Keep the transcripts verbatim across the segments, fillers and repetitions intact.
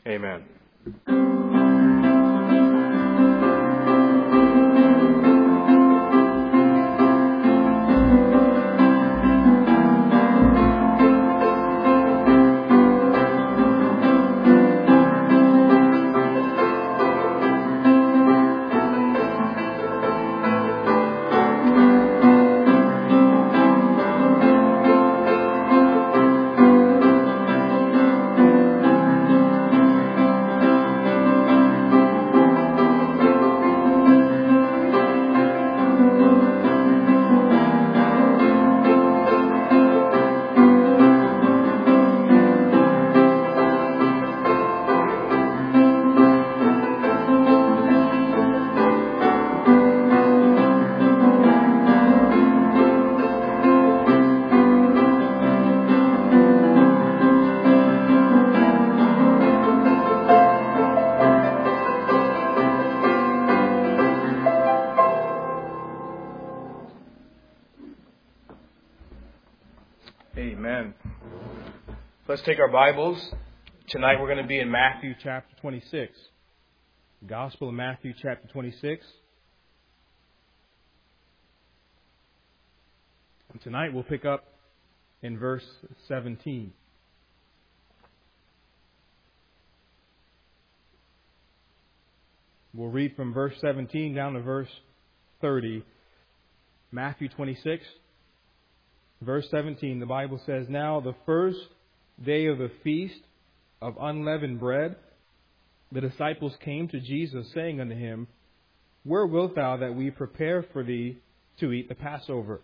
Amen. Amen. Let's take our Bibles. Tonight we're going to be in Matthew chapter twenty-six. Gospel of Matthew chapter twenty-six. And tonight we'll pick up in verse seventeen. We'll read from verse seventeen down to verse thirty. Matthew twenty-six. Verse seventeen, the Bible says, "Now the first day of the feast of unleavened bread, the disciples came to Jesus, saying unto him, Where wilt thou that we prepare for thee to eat the Passover?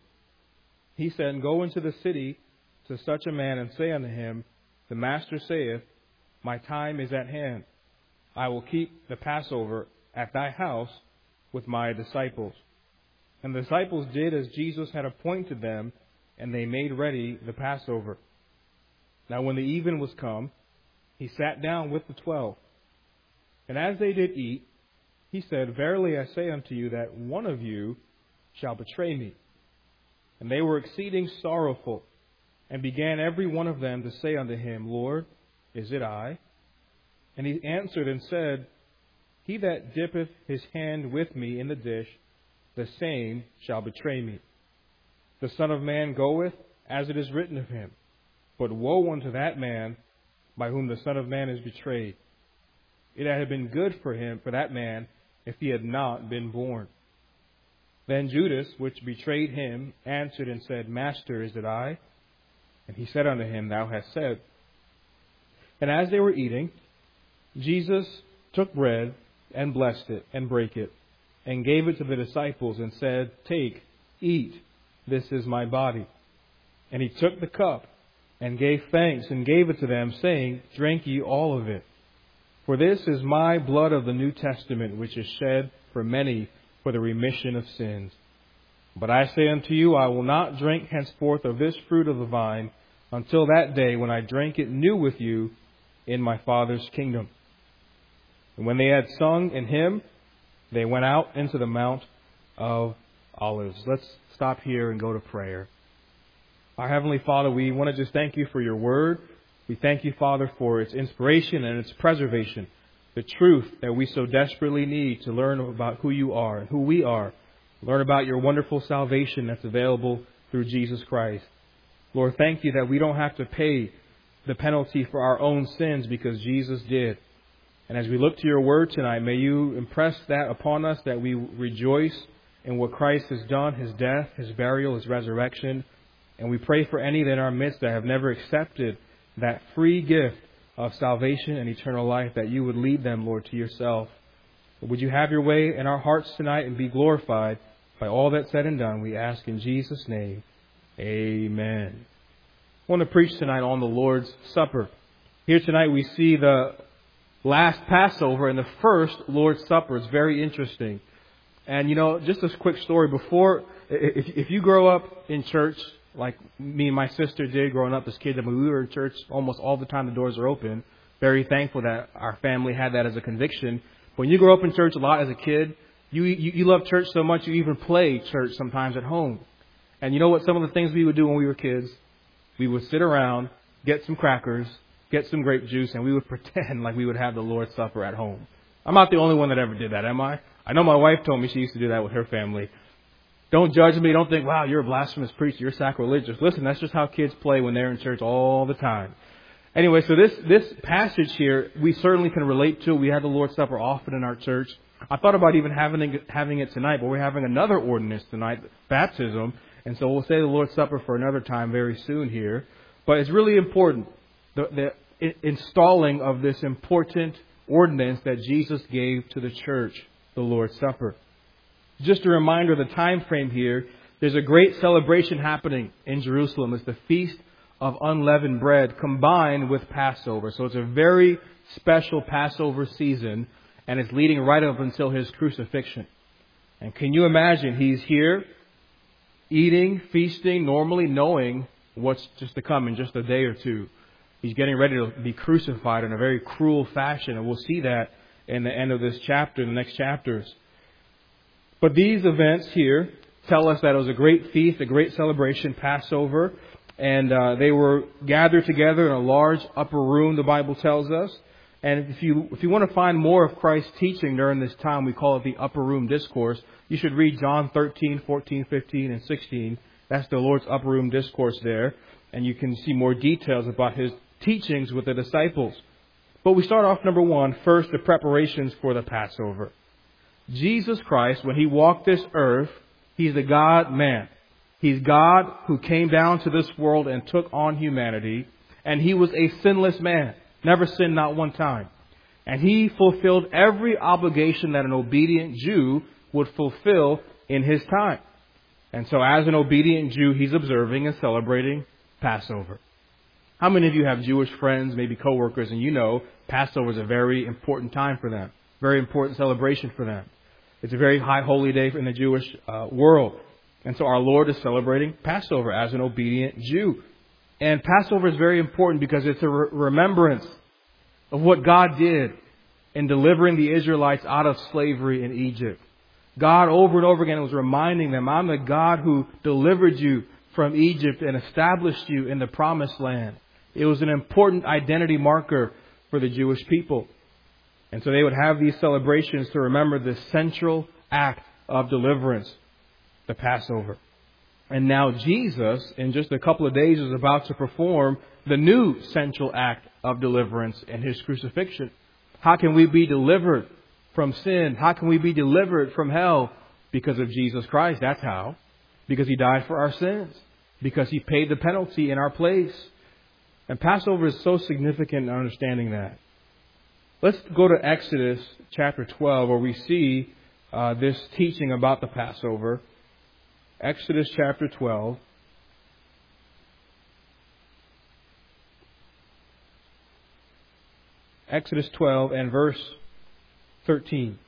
He said, Go into the city to such a man, and say unto him, The Master saith, My time is at hand. I will keep the Passover at thy house with my disciples. And the disciples did as Jesus had appointed them, and they made ready the Passover. Now when the even was come, he sat down with the twelve. And as they did eat, he said, Verily I say unto you that one of you shall betray me. And they were exceeding sorrowful, and began every one of them to say unto him, Lord, is it I? And he answered and said, He that dippeth his hand with me in the dish, the same shall betray me. The Son of Man goeth, as it is written of him. But woe unto that man by whom the Son of Man is betrayed. It had been good for him, for that man, if he had not been born. Then Judas, which betrayed him, answered and said, Master, is it I? And he said unto him, Thou hast said. And as they were eating, Jesus took bread and blessed it, and brake it, and gave it to the disciples, and said, Take, eat. This is my body. And he took the cup and gave thanks and gave it to them, saying, Drink ye all of it. For this is my blood of the New Testament, which is shed for many for the remission of sins. But I say unto you, I will not drink henceforth of this fruit of the vine until that day when I drink it new with you in my Father's kingdom. And when they had sung an hymn, they went out into the Mount of Olives." Let's stop here and go to prayer. Our Heavenly Father, we want to just thank you for your word. We thank you, Father, for its inspiration and its preservation, the truth that we so desperately need to learn about who you are and who we are. Learn about your wonderful salvation that's available through Jesus Christ. Lord, thank you that we don't have to pay the penalty for our own sins because Jesus did. And as we look to your word tonight, may you impress that upon us, that we rejoice in what Christ has done, his death, his burial, his resurrection. And we pray for any that in our midst that have never accepted that free gift of salvation and eternal life, that you would lead them, Lord, to yourself. Would you have your way in our hearts tonight and be glorified by all that's said and done? We ask in Jesus' name. Amen. I want to preach tonight on the Lord's Supper. Here tonight we see the last Passover and the first Lord's Supper. It's very interesting. And, you know, just a quick story. Before, if, if you grow up in church, like me and my sister did growing up as kids, I mean, we were in church almost all the time the doors are open. Very thankful that our family had that as a conviction. When you grow up in church a lot as a kid, you, you, you love church so much you even play church sometimes at home. And you know what? Some of the things we would do when we were kids, we would sit around, get some crackers, get some grape juice, and we would pretend like we would have the Lord's Supper at home. I'm not the only one that ever did that, am I? I know my wife told me she used to do that with her family. Don't judge me. Don't think, wow, you're a blasphemous preacher. You're sacrilegious. Listen, that's just how kids play when they're in church all the time. Anyway, so this, this passage here, we certainly can relate to. We have the Lord's Supper often in our church. I thought about even having it, having it tonight, but we're having another ordinance tonight, baptism. And so we'll say the Lord's Supper for another time very soon here. But it's really important, the, the installing of this important ordinance that Jesus gave to the church, the Lord's Supper. Just a reminder of the time frame here. There's a great celebration happening in Jerusalem. It's the Feast of Unleavened Bread combined with Passover. So it's a very special Passover season, and it's leading right up until His crucifixion. And can you imagine? He's here eating, feasting, normally knowing what's just to come in just a day or two. He's getting ready to be crucified in a very cruel fashion, and we'll see that in the end of this chapter, the next chapters. But these events here tell us that it was a great feast, a great celebration, Passover. And uh, they were gathered together in a large upper room, the Bible tells us. And if you if you want to find more of Christ's teaching during this time, we call it the upper room discourse. You should read John thirteen, fourteen, fifteen, and sixteen. That's the Lord's upper room discourse there. And you can see more details about His teachings with the disciples. But we start off, number one, first, the preparations for the Passover. Jesus Christ, when He walked this earth, He's the God-man. He's God who came down to this world and took on humanity. And He was a sinless man. Never sinned, not one time. And He fulfilled every obligation that an obedient Jew would fulfill in His time. And so as an obedient Jew, He's observing and celebrating Passover. How many of you have Jewish friends, maybe coworkers, and you know Passover is a very important time for them. Very important celebration for them. It's a very high holy day in the Jewish uh, world. And so our Lord is celebrating Passover as an obedient Jew. And Passover is very important because it's a re- remembrance of what God did in delivering the Israelites out of slavery in Egypt. God over and over again was reminding them, I'm the God who delivered you from Egypt and established you in the promised land. It was an important identity marker for the Jewish people. And so they would have these celebrations to remember the central act of deliverance, the Passover. And now Jesus, in just a couple of days, is about to perform the new central act of deliverance in His crucifixion. How can we be delivered from sin? How can we be delivered from hell? Because of Jesus Christ. That's how. Because He died for our sins. Because He paid the penalty in our place. And Passover is so significant in understanding that. Let's go to Exodus chapter twelve, where we see uh, this teaching about the Passover. Exodus chapter twelve. Exodus twelve and verse thirteen.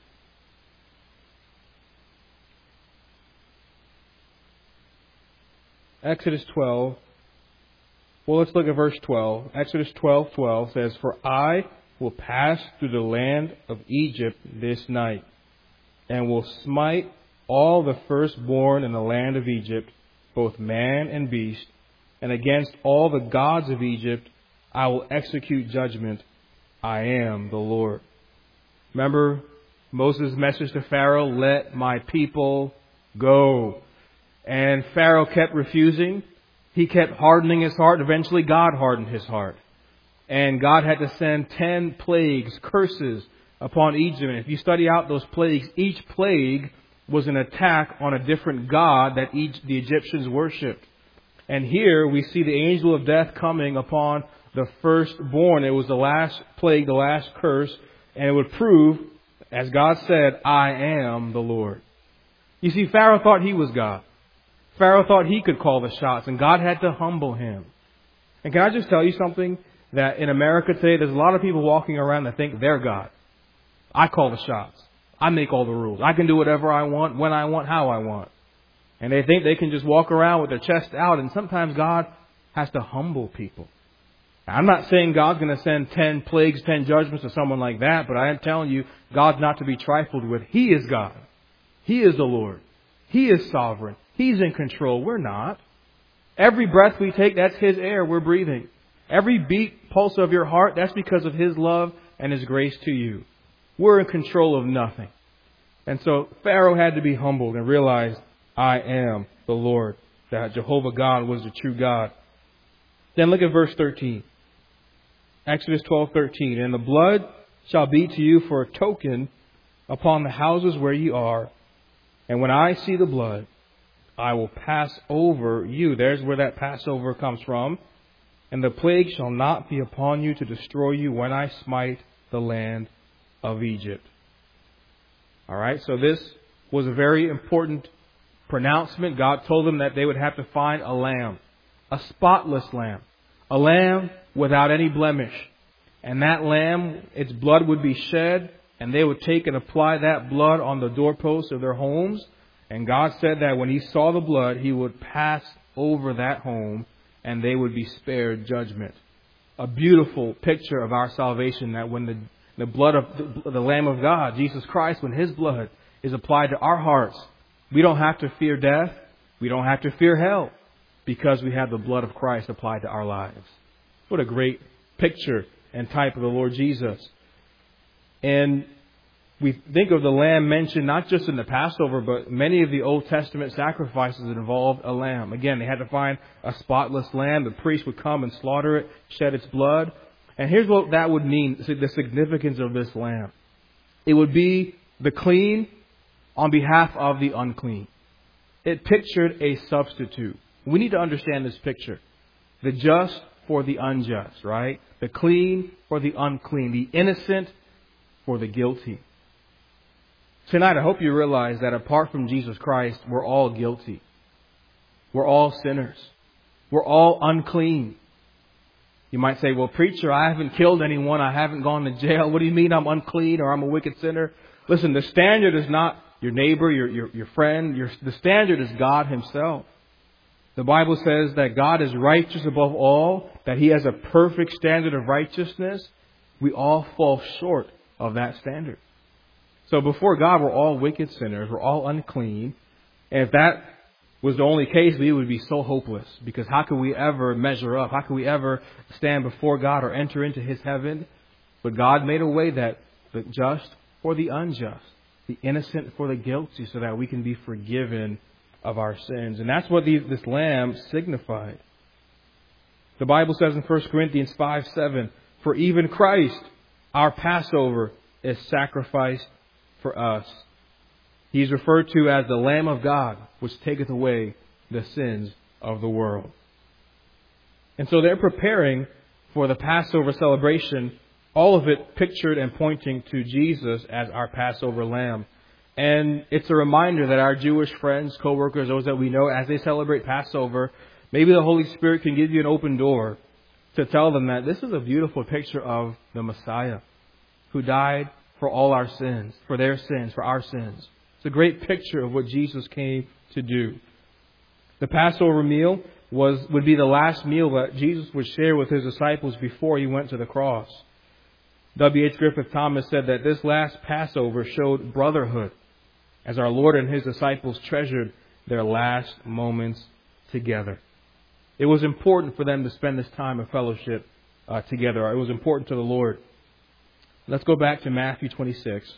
Exodus twelve. Well, let's look at verse twelve. Exodus twelve twelve says, For I will pass through the land of Egypt this night, and will smite all the firstborn in the land of Egypt, both man and beast, and against all the gods of Egypt I will execute judgment. I am the Lord. Remember Moses' message to Pharaoh, let my people go. And Pharaoh kept refusing. He kept hardening his heart. Eventually God hardened his heart. And God had to send ten plagues, curses upon Egypt. And if you study out those plagues, each plague was an attack on a different god that each, the Egyptians worshipped. And here we see the angel of death coming upon the firstborn. It was the last plague, the last curse. And it would prove, as God said, I am the Lord. You see, Pharaoh thought he was God. Pharaoh thought he could call the shots, and God had to humble him. And can I just tell you something? That in America today, there's a lot of people walking around that think they're God. I call the shots. I make all the rules. I can do whatever I want, when I want, how I want. And they think they can just walk around with their chest out. And sometimes God has to humble people. Now, I'm not saying God's going to send ten plagues, ten judgments to someone like that. But I am telling you, God's not to be trifled with. He is God. He is the Lord. He is sovereign. He's in control. We're not. Every breath we take, that's His air we're breathing. Every beat, pulse of your heart, that's because of His love and His grace to you. We're in control of nothing. And so Pharaoh had to be humbled and realize, I am the Lord, that Jehovah God was the true God. Then look at verse thirteen. Exodus twelve thirteen. And the blood shall be to you for a token upon the houses where ye are. And when I see the blood, I will pass over you. There's where that Passover comes from. And the plague shall not be upon you to destroy you when I smite the land of Egypt. All right, so this was a very important pronouncement. God told them that they would have to find a lamb, a spotless lamb, a lamb without any blemish. And that lamb, its blood would be shed, and they would take and apply that blood on the doorposts of their homes. And God said that when He saw the blood, He would pass over that home, and they would be spared judgment. A beautiful picture of our salvation, that when the, the blood of the, the Lamb of God, Jesus Christ, when His blood is applied to our hearts, we don't have to fear death. We don't have to fear hell, because we have the blood of Christ applied to our lives. What a great picture and type of the Lord Jesus. And we think of the lamb mentioned not just in the Passover, but many of the Old Testament sacrifices involved a lamb. Again, they had to find a spotless lamb. The priest would come and slaughter it, shed its blood. And here's what that would mean, the significance of this lamb. It would be the clean on behalf of the unclean. It pictured a substitute. We need to understand this picture. The just for the unjust, right? The clean for the unclean. The innocent for the guilty. Tonight, I hope you realize that apart from Jesus Christ, we're all guilty. We're all sinners. We're all unclean. You might say, well, preacher, I haven't killed anyone. I haven't gone to jail. What do you mean I'm unclean or I'm a wicked sinner? Listen, the standard is not your neighbor, your, your, your friend. Your, the standard is God Himself. The Bible says that God is righteous above all, that He has a perfect standard of righteousness. We all fall short of that standard. So before God, we're all wicked sinners. We're all unclean. And if that was the only case, we would be so hopeless. Because how could we ever measure up? How could we ever stand before God or enter into His heaven? But God made a way that the just for the unjust, the innocent for the guilty, so that we can be forgiven of our sins. And that's what these, this lamb signified. The Bible says in First Corinthians five seven, for even Christ, our Passover, is sacrificed for us. He is referred to as the Lamb of God, which taketh away the sins of the world. And so they're preparing for the Passover celebration, all of it pictured and pointing to Jesus as our Passover lamb. And it's a reminder that our Jewish friends, co-workers, those that we know, as they celebrate Passover, maybe the Holy Spirit can give you an open door to tell them that this is a beautiful picture of the Messiah who died for all our sins, for their sins, for our sins. It's a great picture of what Jesus came to do. The Passover meal was would be the last meal that Jesus would share with His disciples before He went to the cross. W H Griffith Thomas said that this last Passover showed brotherhood as our Lord and His disciples treasured their last moments together. It was important for them to spend this time of fellowship uh, together. It was important to the Lord. Let's go back to Matthew twenty-six.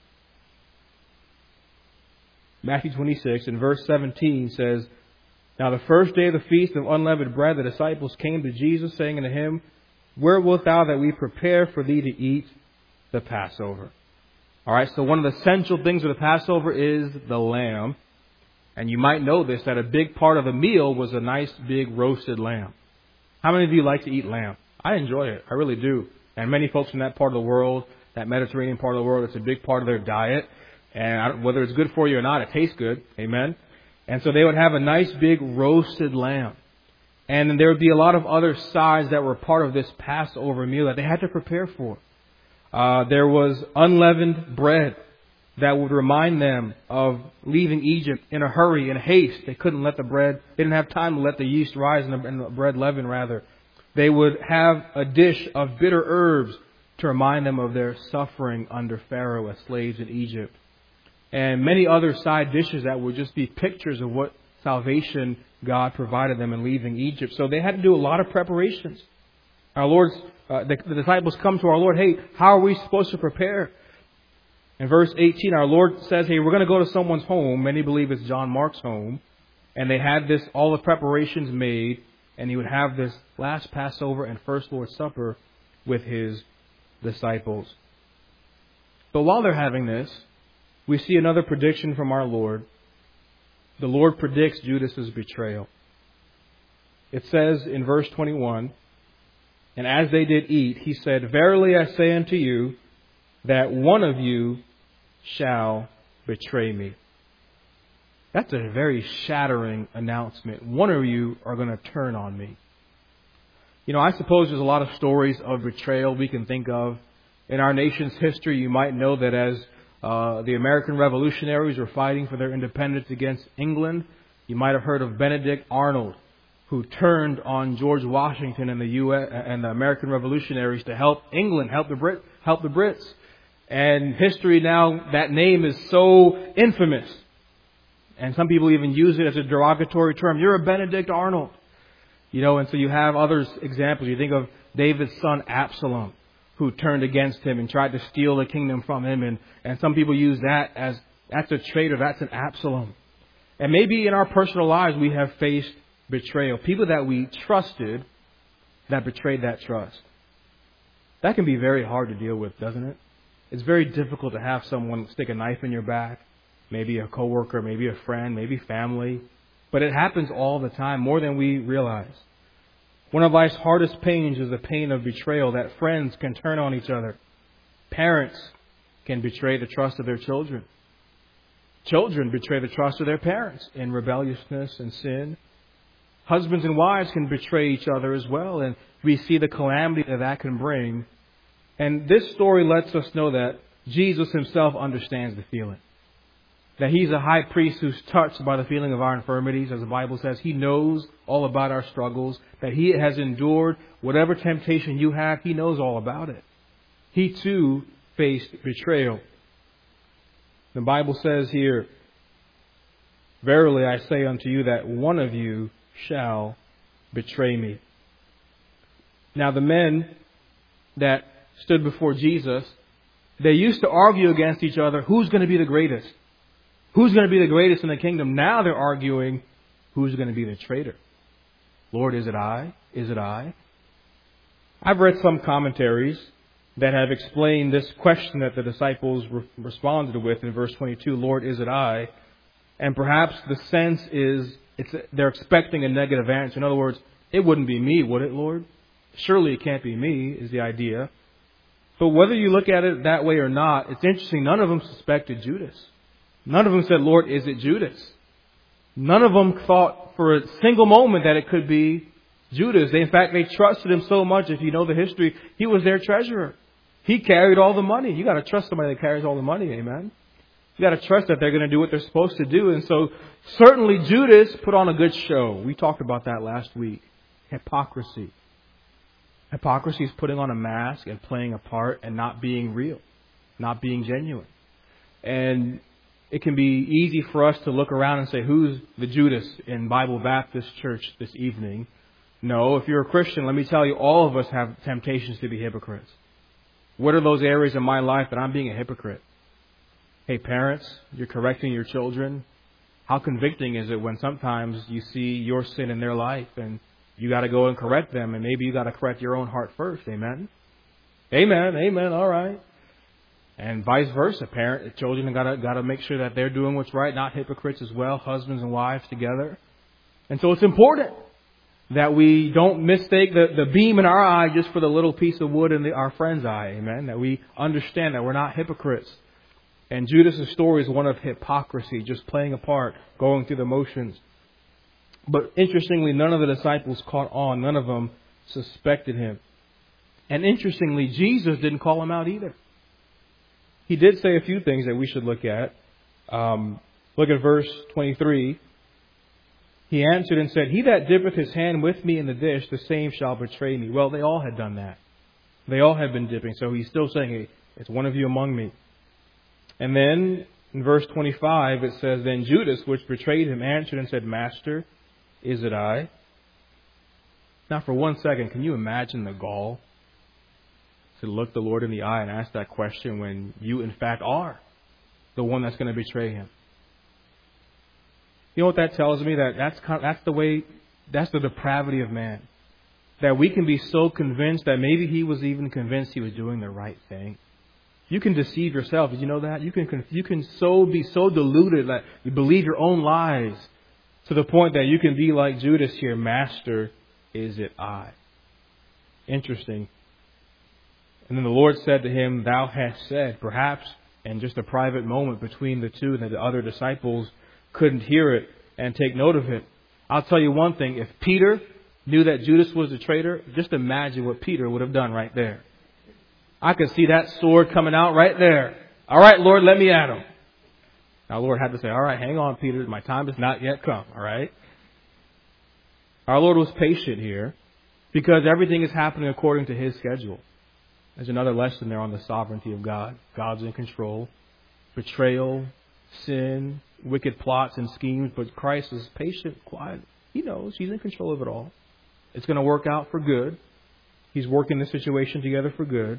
Matthew twenty-six and verse seventeen says, now the first day of the feast of unleavened bread, the disciples came to Jesus, saying unto Him, where wilt Thou that we prepare for Thee to eat the Passover? All right, so one of the essential things of the Passover is the lamb. And you might know this, that a big part of the meal was a nice big roasted lamb. How many of you like to eat lamb? I enjoy it. I really do. And many folks in that part of the world, that Mediterranean part of the world, it's a big part of their diet. And whether it's good for you or not, it tastes good. Amen. And so they would have a nice big roasted lamb. And there would be a lot of other sides that were part of this Passover meal that they had to prepare for. Uh, there was unleavened bread that would remind them of leaving Egypt in a hurry, in haste. They couldn't let the bread, they didn't have time to let the yeast rise and the, and the bread leaven, rather. They would have a dish of bitter herbs to remind them of their suffering under Pharaoh as slaves in Egypt. And many other side dishes that would just be pictures of what salvation God provided them in leaving Egypt. So they had to do a lot of preparations. Our Lord's, uh, the, the disciples come to our Lord, hey, how are we supposed to prepare? In verse eighteen, our Lord says, hey, we're going to go to someone's home. Many believe it's John Mark's home. And they had this, all the preparations made, and he would have this last Passover and first Lord's Supper with his disciples. But while they're having this, we see another prediction from our Lord. The Lord predicts Judas's betrayal. It says in verse twenty-one, and as they did eat, he said, verily I say unto you, that one of you shall betray me. That's a very shattering announcement. One of you are going to turn on me. You know, I suppose there's a lot of stories of betrayal we can think of. In our nation's history, you might know that as uh, the American revolutionaries were fighting for their independence against England, you might have heard of Benedict Arnold, who turned on George Washington and the U S and the American revolutionaries to help England, help the Brit, help the Brits. And history now, that name is so infamous. And some people even use it as a derogatory term. You're a Benedict Arnold. You know, and so you have others examples. You think of David's son Absalom, who turned against him and tried to steal the kingdom from him. And, and some people use that as, that's a traitor, that's an Absalom. And maybe in our personal lives we have faced betrayal. People that we trusted that betrayed that trust. That can be very hard to deal with, doesn't it? It's very difficult to have someone stick a knife in your back. Maybe a coworker, maybe a friend, maybe family. But it happens all the time, more than we realize. One of life's hardest pains is the pain of betrayal, that friends can turn on each other. Parents can betray the trust of their children. Children betray the trust of their parents in rebelliousness and sin. Husbands and wives can betray each other as well, and we see the calamity that that can bring. And this story lets us know that Jesus himself understands the feeling. That he's a high priest who's touched by the feeling of our infirmities, as the Bible says. He knows all about our struggles, that he has endured whatever temptation you have. He knows all about it. He too faced betrayal. The Bible says here, verily I say unto you that one of you shall betray me. Now the men that stood before Jesus, they used to argue against each other, who's going to be the greatest? Who's going to be the greatest in the kingdom? Now they're arguing, who's going to be the traitor? Lord, is it I? Is it I? I've read some commentaries that have explained this question that the disciples re- responded with in verse twenty-two, Lord, is it I? And perhaps the sense is it's they're expecting a negative answer. In other words, it wouldn't be me, would it, Lord? Surely it can't be me, is the idea. But whether you look at it that way or not, it's interesting. None of them suspected Judas. None of them said, Lord, is it Judas? None of them thought for a single moment that it could be Judas. They, in fact, they trusted him so much. If you know the history, he was their treasurer. He carried all the money. You got to trust somebody that carries all the money, amen? You got to trust that they're going to do what they're supposed to do. And so certainly Judas put on a good show. We talked about that last week. Hypocrisy. Hypocrisy is putting on a mask and playing a part and not being real, not being genuine. And it can be easy for us to look around and say, who's the Judas in Bible Baptist Church this evening? No, if you're a Christian, let me tell you, all of us have temptations to be hypocrites. What are those areas in my life that I'm being a hypocrite? Hey, parents, you're correcting your children. How convicting is it when sometimes you see your sin in their life and you got to go and correct them, and maybe you got to correct your own heart first. Amen? Amen. Amen. All right. And vice versa. Parent, children got to got to make sure that they're doing what's right, not hypocrites as well, husbands and wives together. And so it's important that we don't mistake the, the beam in our eye just for the little piece of wood in the, our friend's eye. Amen. That we understand that we're not hypocrites. And Judas' story is one of hypocrisy, just playing a part, going through the motions. But interestingly, none of the disciples caught on. None of them suspected him. And interestingly, Jesus didn't call him out either. He did say a few things that we should look at. Um, look at verse twenty-three. He answered and said, he that dippeth his hand with me in the dish, the same shall betray me. Well, they all had done that. They all had been dipping. So he's still saying, hey, it's one of you among me. And then in verse twenty-five, it says, then Judas, which betrayed him, answered and said, Master, is it I? Now, for one second, can you imagine the gall to look the Lord in the eye and ask that question when you, in fact, are the one that's going to betray Him? You know what that tells me? That that's kind of, that's the way, that's the depravity of man. That we can be so convinced that maybe he was even convinced he was doing the right thing. You can deceive yourself. Did you know that? You can you can so be so deluded that you believe your own lies to the point that you can be like Judas here. Master, is it I? Interesting. And then the Lord said to him, Thou hast said. Perhaps in just a private moment between the two, that the other disciples couldn't hear it and take note of it. I'll tell you one thing. If Peter knew that Judas was the traitor, just imagine what Peter would have done right there. I could see that sword coming out right there. All right, Lord, let me at him. Now, Lord had to say, all right, hang on, Peter. My time has not yet come. All right. Our Lord was patient here because everything is happening according to His schedule. There's another lesson there on the sovereignty of God. God's in control. Betrayal, sin, wicked plots and schemes. But Christ is patient, quiet. He knows He's in control of it all. It's going to work out for good. He's working the situation together for good.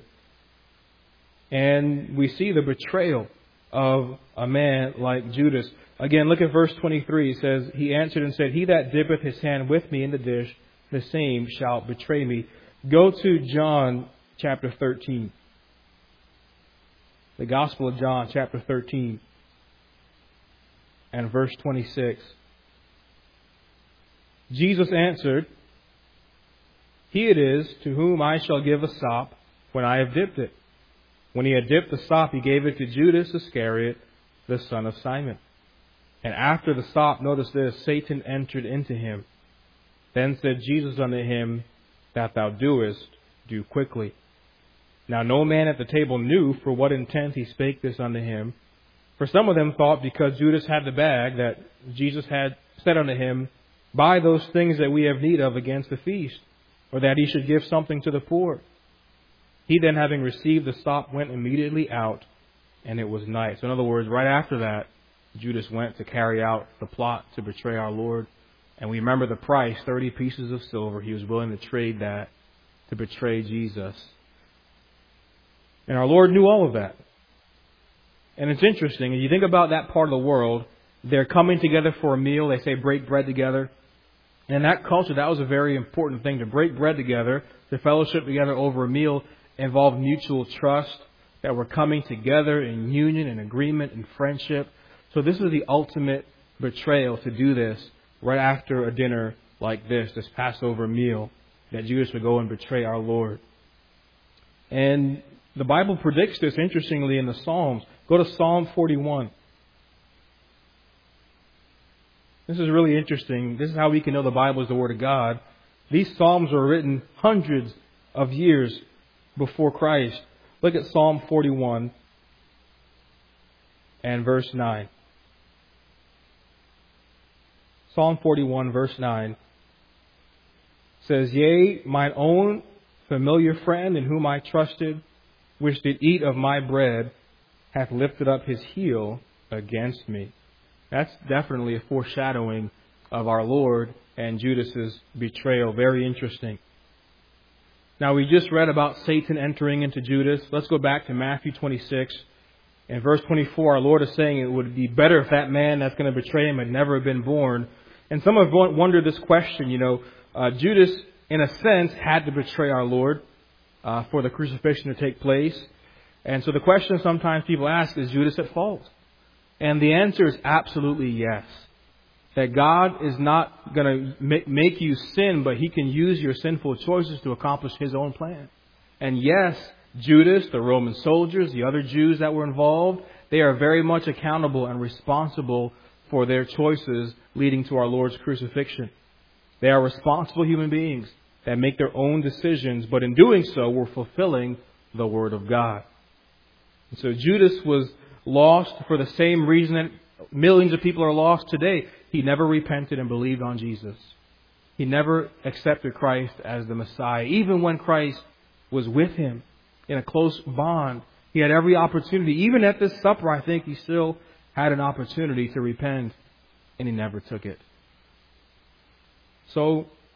And we see the betrayal of a man like Judas. Again, look at verse twenty-three. It says, He answered and said, He that dippeth his hand with me in the dish, the same shall betray me. Go to John chapter thirteen. The Gospel of John chapter thirteen and verse twenty-six. Jesus answered, He it is to whom I shall give a sop when I have dipped it. When he had dipped the sop, he gave it to Judas Iscariot, the son of Simon. And after the sop, notice this, Satan entered into him. Then said Jesus unto him, That thou doest, do quickly. Now no man at the table knew for what intent he spake this unto him. For some of them thought, because Judas had the bag, that Jesus had said unto him, Buy those things that we have need of against the feast, or that he should give something to the poor. He then, having received the sop, went immediately out, and it was night. So in other words, right after that, Judas went to carry out the plot to betray our Lord. And we remember the price, thirty pieces of silver. He was willing to trade that to betray Jesus. And our Lord knew all of that. And it's interesting, if you think about that part of the world, they're coming together for a meal. They say break bread together. And in that culture, that was a very important thing. To break bread together, to fellowship together over a meal, involved mutual trust, that we're coming together in union and agreement and friendship. So this is the ultimate betrayal, to do this right after a dinner like this, this Passover meal, that Judas would go and betray our Lord. And the Bible predicts this, interestingly, in the Psalms. Go to Psalm forty-one. This is really interesting. This is how we can know the Bible is the Word of God. These Psalms were written hundreds of years before Christ. Look at Psalm forty-one and verse nine. Psalm forty-one, verse nine says, Yea, mine own familiar friend in whom I trusted, which did eat of my bread, hath lifted up his heel against me. That's definitely a foreshadowing of our Lord and Judas's betrayal. Very interesting. Now, we just read about Satan entering into Judas. Let's go back to Matthew twenty-six. In verse twenty-four, our Lord is saying it would be better if that man that's going to betray Him had never been born. And some have wondered this question, you know, uh, Judas, in a sense, had to betray our Lord uh, for the crucifixion to take place. And so the question sometimes people ask, is Judas at fault? And the answer is absolutely yes. That God is not going to make you sin, but He can use your sinful choices to accomplish His own plan. And yes, Judas, the Roman soldiers, the other Jews that were involved, they are very much accountable and responsible for their choices leading to our Lord's crucifixion. They are responsible human beings that make their own decisions, but in doing so, we're fulfilling the Word of God. And so Judas was lost for the same reason that millions of people are lost today. He never repented and believed on Jesus. He never accepted Christ as the Messiah. Even when Christ was with him in a close bond, he had every opportunity. Even at this supper, I think he still had an opportunity to repent, and he never took it. So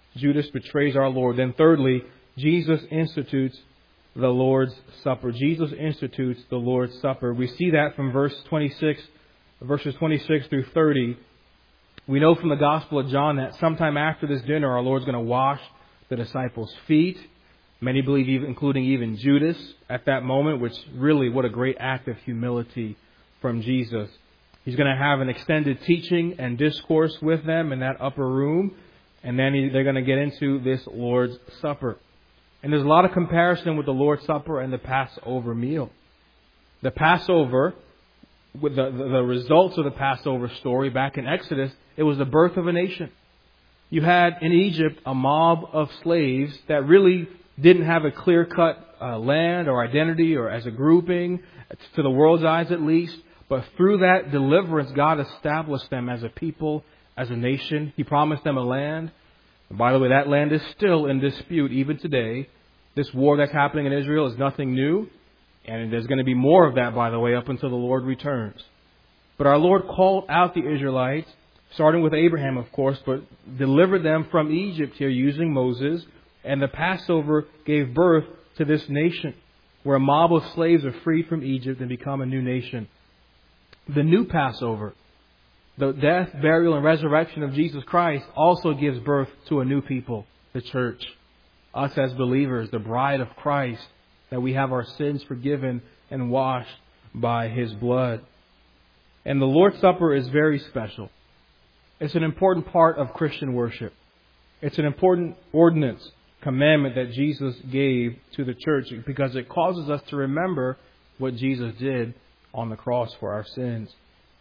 Judas betrays our Lord. Then thirdly, Jesus institutes the Lord's Supper. Jesus institutes the Lord's Supper. We see that from verse twenty-six, verses twenty-six through thirty. We know from the Gospel of John that sometime after this dinner, our Lord's going to wash the disciples' feet. Many believe, even, including even Judas at that moment, which really, what a great act of humility from Jesus. He's going to have an extended teaching and discourse with them in that upper room. And then he, they're going to get into this Lord's Supper. And there's a lot of comparison with the Lord's Supper and the Passover meal. The Passover, with the, the, the results of the Passover story back in Exodus, it was the birth of a nation. You had in Egypt a mob of slaves that really didn't have a clear-cut uh, land or identity or as a grouping, to the world's eyes at least. But through that deliverance, God established them as a people, as a nation. He promised them a land. And by the way, that land is still in dispute even today. This war that's happening in Israel is nothing new. And there's going to be more of that, by the way, up until the Lord returns. But our Lord called out the Israelites, starting with Abraham, of course, but delivered them from Egypt here using Moses. And the Passover gave birth to this nation, where a mob of slaves are freed from Egypt and become a new nation. The new Passover, the death, burial, and resurrection of Jesus Christ, also gives birth to a new people, the church. Us as believers, the bride of Christ, that we have our sins forgiven and washed by His blood. And the Lord's Supper is very special. It's an important part of Christian worship. It's an important ordinance, commandment that Jesus gave to the church because it causes us to remember what Jesus did on the cross for our sins.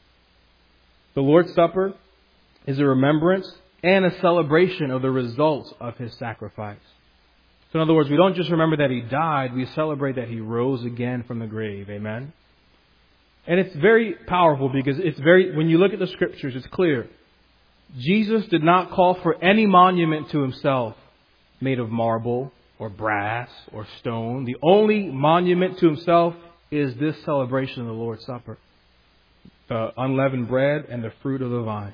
The Lord's Supper is a remembrance and a celebration of the results of His sacrifice. So in other words, we don't just remember that He died, we celebrate that He rose again from the grave. Amen? And it's very powerful because it's very, when you look at the Scriptures, it's clear. Jesus did not call for any monument to Himself made of marble or brass or stone. The only monument to Himself is this celebration of the Lord's Supper. The unleavened bread and the fruit of the vine.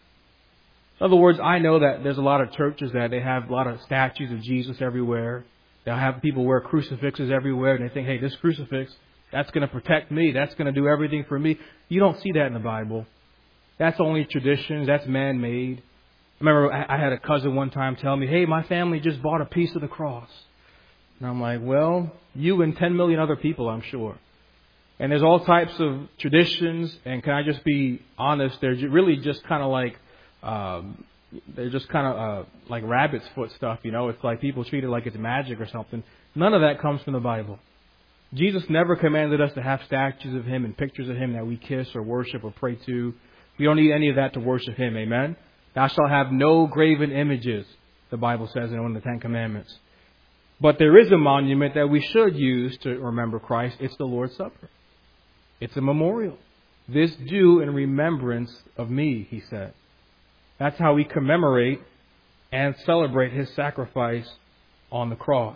In other words, I know that there's a lot of churches that they have a lot of statues of Jesus everywhere. They'll have people wear crucifixes everywhere and they think, hey, this crucifix, that's going to protect me. That's going to do everything for me. You don't see that in the Bible. That's only traditions. That's man-made. I remember I had a cousin one time tell me, hey, my family just bought a piece of the cross. And I'm like, well, you and ten million other people, I'm sure. And there's all types of traditions. And can I just be honest? They're really just kind of like, um, they're just kind of uh, like rabbit's foot stuff. You know, it's like people treat it like it's magic or something. None of that comes from the Bible. Jesus never commanded us to have statues of Him and pictures of Him that we kiss or worship or pray to. We don't need any of that to worship Him. Amen. Thou shalt have no graven images, the Bible says in one of the Ten Commandments. But there is a monument that we should use to remember Christ. It's the Lord's Supper. It's a memorial. This do in remembrance of me, He said. That's how we commemorate and celebrate His sacrifice on the cross.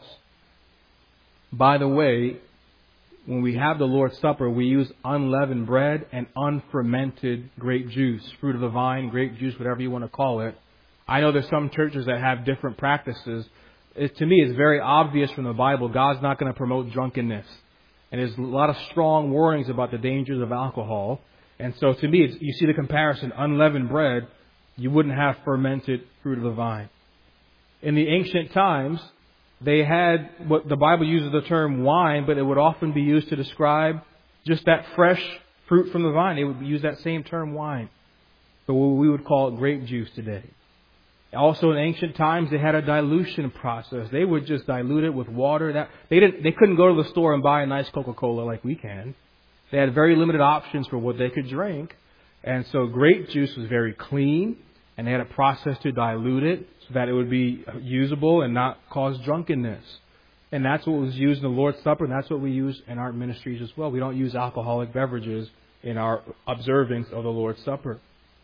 By the way, when we have the Lord's Supper, we use unleavened bread and unfermented grape juice, fruit of the vine, grape juice, whatever you want to call it. I know there's some churches that have different practices. It, to me, it's very obvious from the Bible, God's not going to promote drunkenness. And there's a lot of strong warnings about the dangers of alcohol. And so to me, it's, you see the comparison, unleavened bread, you wouldn't have fermented fruit of the vine. In the ancient times, they had what the Bible uses the term wine, but it would often be used to describe just that fresh fruit from the vine. They would use that same term wine. But we would call it grape juice today. Also in ancient times, they had a dilution process. They would just dilute it with water. That they didn't. They couldn't go to the store and buy a nice Coca-Cola like we can. They had very limited options for what they could drink. And so grape juice was very clean. And they had a process to dilute it so that it would be usable and not cause drunkenness. And that's what was used in the Lord's Supper. And that's what we use in our ministries as well. We don't use alcoholic beverages in our observance of the Lord's Supper.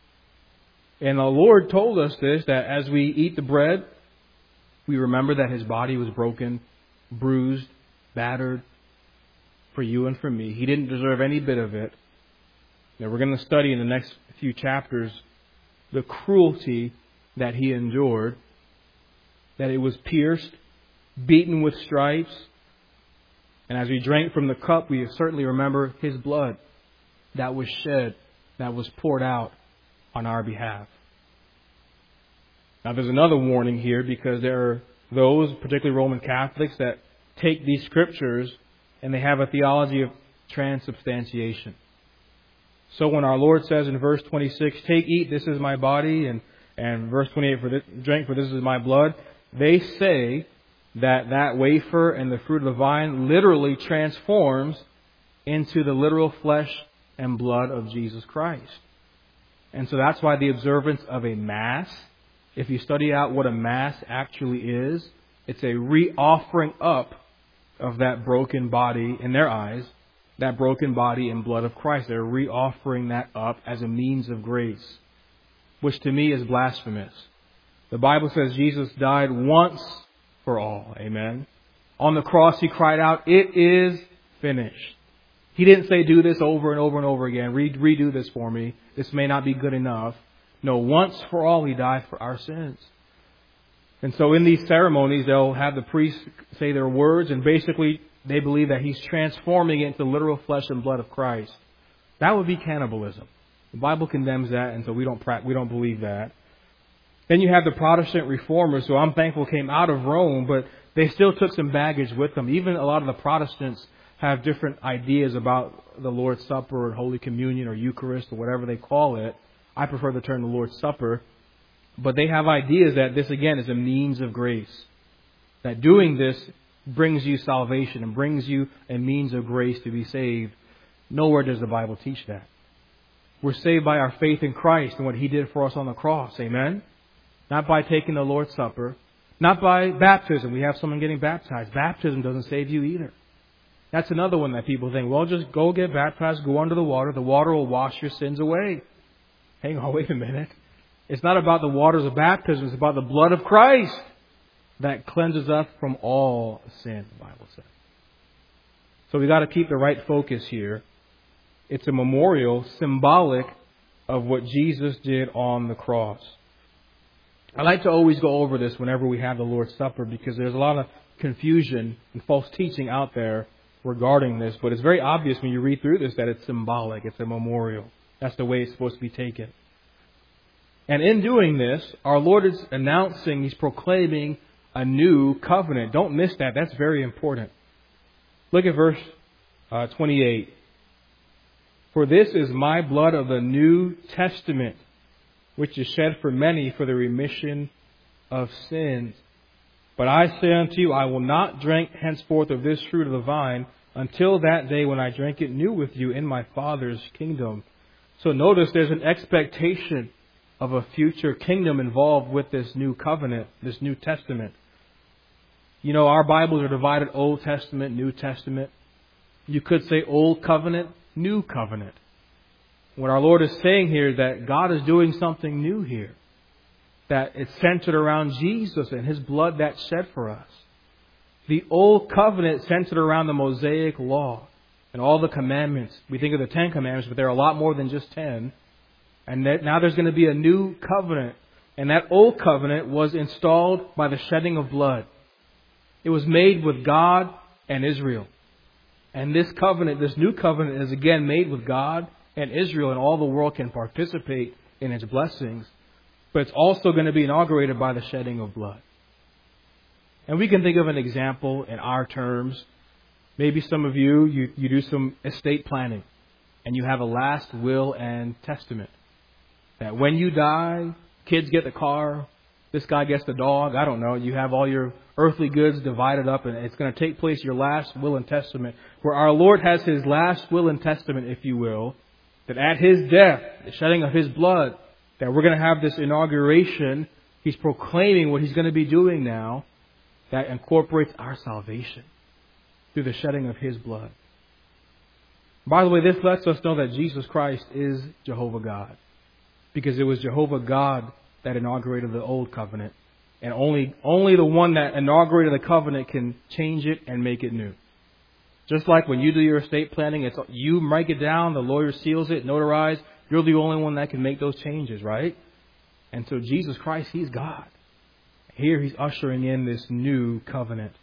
And the Lord told us this, that as we eat the bread, we remember that His body was broken, bruised, battered for you and for me. He didn't deserve any bit of it. Now we're going to study in the next few chapters the cruelty that He endured. that it was pierced, beaten with stripes. And as we drank from the cup, we certainly remember His blood that was shed, that was poured out on our behalf. Now there's another warning here, because there are those, particularly Roman Catholics, that take these scriptures and they have a theology of transubstantiation. So when our Lord says in verse twenty-six, "Take, eat, this is my body," and, and verse twenty-eight, "For this, drink, for this is my blood," they say that that wafer and the fruit of the vine literally transforms into the literal flesh and blood of Jesus Christ. And so that's why the observance of a Mass, if you study out what a Mass actually is, it's a re-offering up of that broken body in their eyes, that broken body and blood of Christ. They're re-offering that up as a means of grace, which to me is blasphemous. The Bible says Jesus died once for all. Amen. On the cross, He cried out, "It is finished." He didn't say, "Do this over and over and over again. Re- redo this for me. This may not be good enough." No, once for all, He died for our sins. And so in these ceremonies, they'll have the priest say their words, and basically they believe that He's transforming it into literal flesh and blood of Christ. That would be cannibalism. The Bible condemns that, and so we don't we don't believe that. Then you have the Protestant reformers, who I'm thankful came out of Rome, but they still took some baggage with them. Even a lot of the Protestants have different ideas about the Lord's Supper or Holy Communion or Eucharist or whatever they call it. I prefer the term the Lord's Supper. But they have ideas that this, again, is a means of grace. That doing this brings you salvation and brings you a means of grace to be saved. Nowhere does the Bible teach that. We're saved by our faith in Christ and what He did for us on the cross. Amen? Not by taking the Lord's Supper. Not by baptism. We have someone getting baptized. Baptism doesn't save you either. That's another one that people think, well, just go get baptized, go under the water. The water will wash your sins away. Hang on, wait a minute. It's not about the waters of baptism. It's about the blood of Christ that cleanses us from all sin, the Bible says. So we got to keep the right focus here. It's a memorial symbolic of what Jesus did on the cross. I like to always go over this whenever we have the Lord's Supper, because there's a lot of confusion and false teaching out there regarding this. But it's very obvious when you read through this that it's symbolic. It's a memorial. That's the way it's supposed to be taken. And in doing this, our Lord is announcing, He's proclaiming a new covenant. Don't miss that. That's very important. Look at verse uh, twenty-eight. "For this is my blood of the New Testament, which is shed for many for the remission of sins. But I say unto you, I will not drink henceforth of this fruit of the vine until that day when I drink it new with you in my Father's kingdom." So notice there's an expectation of a future kingdom involved with this new covenant, this New Testament. You know, our Bibles are divided Old Testament, New Testament. You could say Old Covenant, New Covenant. What our Lord is saying here is that God is doing something new here. That it's centered around Jesus and His blood that's shed for us. The Old Covenant centered around the Mosaic Law and all the commandments. We think of the Ten Commandments, but there are a lot more than just ten. And that now there's going to be a new covenant. And that old covenant was installed by the shedding of blood. It was made with God and Israel. And this covenant, this new covenant, is again made with God and Israel, and all the world can participate in its blessings. But it's also going to be inaugurated by the shedding of blood. And we can think of an example in our terms. Maybe some of you, you, you do some estate planning, and you have a last will and testament. That when you die, kids get the car, this guy gets the dog, I don't know. You have all your earthly goods divided up, and it's going to take place, your last will and testament, where our Lord has His last will and testament, if you will, that at His death, the shedding of His blood, that we're going to have this inauguration. He's proclaiming what He's going to be doing now that incorporates our salvation through the shedding of His blood. By the way, this lets us know that Jesus Christ is Jehovah God, because it was Jehovah God that inaugurated the old covenant. And only only the one that inaugurated the covenant can change it and make it new. Just like when you do your estate planning, it's you write it down, the lawyer seals it, notarized. You're the only one that can make those changes, right? And so Jesus Christ, He's God. Here he's ushering in this new covenant.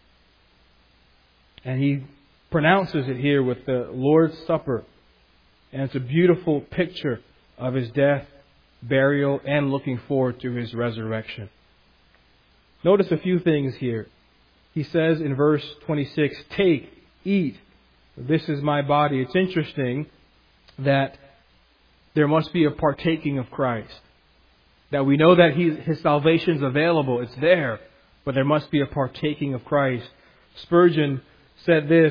And he pronounces it here with the Lord's Supper. And it's a beautiful picture of his death, burial, and looking forward to his resurrection. Notice a few things here. He says in verse twenty-six, "Take, eat, this is my body." It's interesting that there must be a partaking of Christ. That we know that he, his salvation is available. It's there. But there must be a partaking of Christ. Spurgeon said this,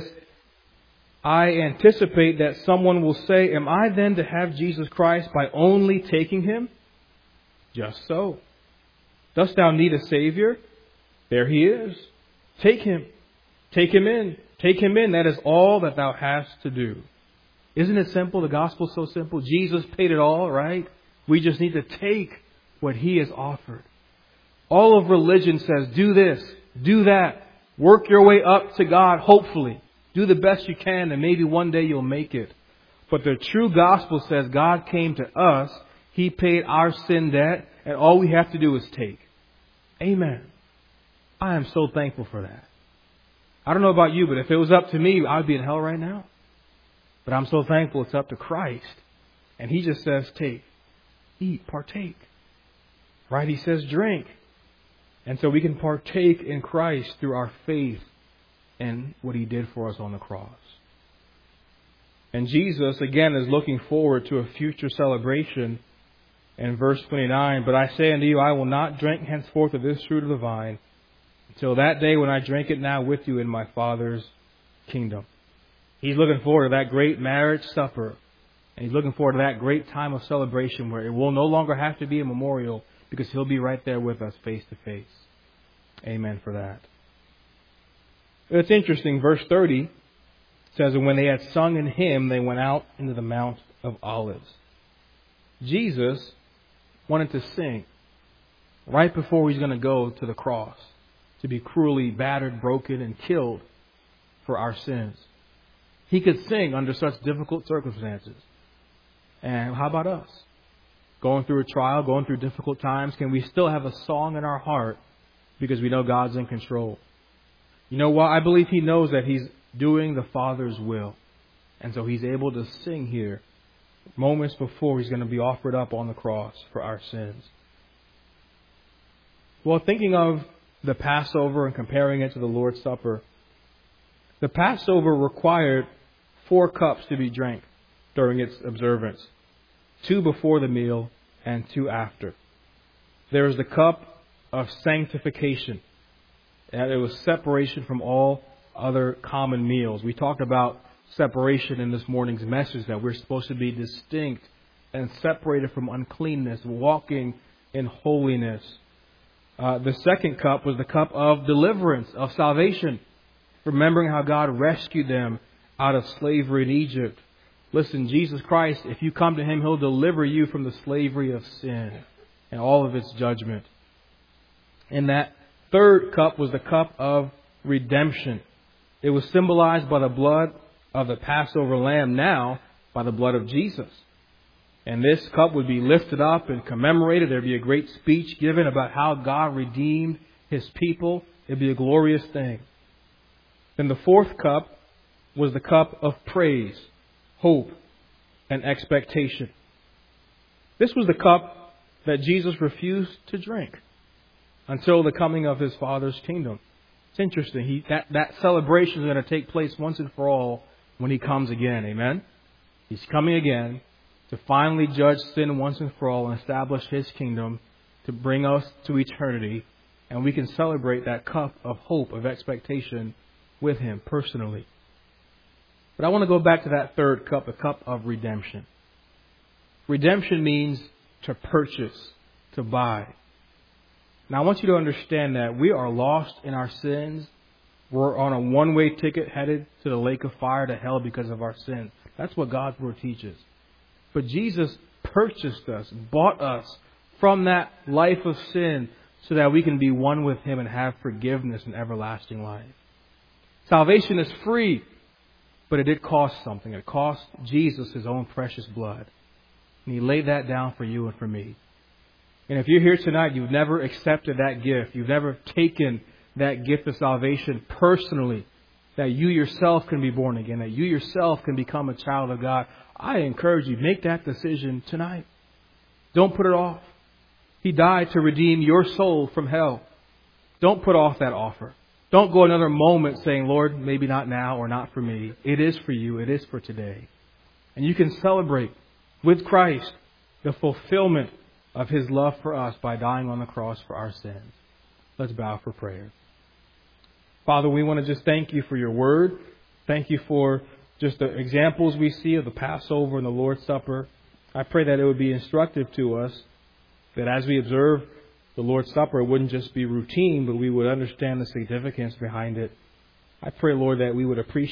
"I anticipate that someone will say, 'Am I then to have Jesus Christ by only taking him?' Just so. Dost thou need a Savior? There he is. Take him. Take him in. Take him in. That is all that thou hast to do." Isn't it simple? The gospel is so simple. Jesus paid it all, right? We just need to take what he has offered. All of religion says, do this, do that. Work your way up to God, hopefully. Do the best you can, and maybe one day you'll make it. But the true gospel says God came to us. He paid our sin debt, and all we have to do is take. Amen. I am so thankful for that. I don't know about you, but if it was up to me, I would be in hell right now. But I'm so thankful it's up to Christ. And he just says, take, eat, partake. Right? He says, drink. And so we can partake in Christ through our faith in what he did for us on the cross. And Jesus, again, is looking forward to a future celebration in verse twenty-nine. "But I say unto you, I will not drink henceforth of this fruit of the vine until that day when I drink it now with you in my Father's kingdom." He's looking forward to that great marriage supper. And he's looking forward to that great time of celebration where it will no longer have to be a memorial, because he'll be right there with us face to face. Amen for that. It's interesting. Verse thirty says, "And when they had sung an hymn, they went out into the Mount of Olives." Jesus wanted to sing right before he's going to go to the cross, to be cruelly battered, broken, and killed for our sins. He could sing under such difficult circumstances. And how about us? Going through a trial, going through difficult times, can we still have a song in our heart because we know God's in control? You know what? I believe he knows that he's doing the Father's will. And so he's able to sing here moments before he's going to be offered up on the cross for our sins. Well, thinking of the Passover and comparing it to the Lord's Supper, the Passover required four cups to be drank during its observance. Two before the meal and two after. There is the cup of sanctification. And it was separation from all other common meals. We talked about separation in this morning's message, that we're supposed to be distinct and separated from uncleanness, walking in holiness. Uh, the second cup was the cup of deliverance, of salvation. Remembering how God rescued them out of slavery in Egypt. Listen, Jesus Christ, if you come to him, he'll deliver you from the slavery of sin and all of its judgment. And that third cup was the cup of redemption. It was symbolized by the blood of the Passover lamb, now by the blood of Jesus. And this cup would be lifted up and commemorated. There'd be a great speech given about how God redeemed his people. It'd be a glorious thing. Then the fourth cup was the cup of praise, hope, and expectation. This was the cup that Jesus refused to drink until the coming of his Father's kingdom. It's interesting. He, that, that celebration is going to take place once and for all when he comes again. Amen? He's coming again to finally judge sin once and for all and establish his kingdom to bring us to eternity. And we can celebrate that cup of hope, of expectation with him personally. But I want to go back to that third cup, the cup of redemption. Redemption means to purchase, to buy. Now I want you to understand that we are lost in our sins. We're on a one-way ticket headed to the lake of fire, to hell, because of our sins. That's what God's Word teaches. But Jesus purchased us, bought us from that life of sin so that we can be one with him and have forgiveness and everlasting life. Salvation is free, but it did cost something. It cost Jesus his own precious blood. And he laid that down for you and for me. And if you're here tonight, you've never accepted that gift, you've never taken that gift of salvation personally, that you yourself can be born again, that you yourself can become a child of God, I encourage you, make that decision tonight. Don't put it off. He died to redeem your soul from hell. Don't put off that offer. Don't go another moment saying, Lord, maybe not now or not for me. It is for you. It is for today. And you can celebrate with Christ the fulfillment of His love for us by dying on the cross for our sins. Let's bow for prayer. Father, we want to just thank You for Your word. Thank You for just the examples we see of the Passover and the Lord's Supper. I pray that it would be instructive to us, that as we observe the Lord's Supper, it wouldn't just be routine, but we would understand the significance behind it. I pray, Lord, that we would appreciate